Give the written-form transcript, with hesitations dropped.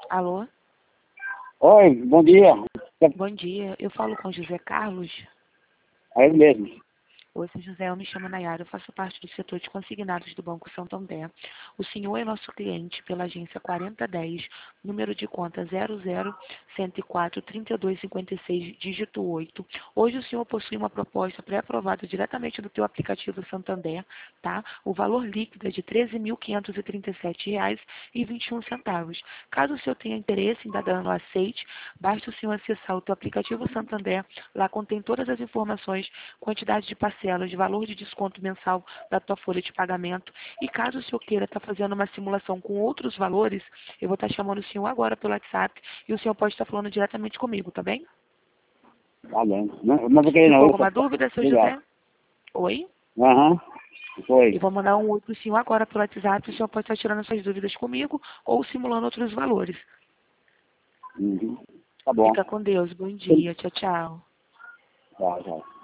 Alô? Oi, bom dia. Bom dia. Eu falo com José Carlos. É ele mesmo. Oi, seu José, eu me chamo Nayara, eu faço parte do setor de consignados do Banco Santander. O senhor é nosso cliente pela agência 4010, número de conta 00-104-3256, dígito 8. Hoje o senhor possui uma proposta pré-aprovada diretamente do teu aplicativo Santander, tá? O valor líquido é de R$ 13.537,21. Caso o senhor tenha interesse em dar dano aceite, basta o senhor acessar o teu aplicativo Santander. Lá contém todas as informações, quantidade de parcelas, de valor de desconto mensal da tua folha de pagamento. E caso o senhor queira estar fazendo uma simulação com outros valores, eu vou estar chamando o senhor agora pelo WhatsApp e o senhor pode estar falando diretamente comigo, tá bem? Tá bem. Não vou querer Ficou não. alguma dúvida, seu Obrigado. José? Oi? Aham. Eu Foi. vou mandar um oi para o senhor agora pelo WhatsApp, o senhor pode estar tirando suas dúvidas comigo ou simulando outros valores. Uhum. Tá bom. Fica com Deus, bom dia, tchau, tchau. Tá, tá.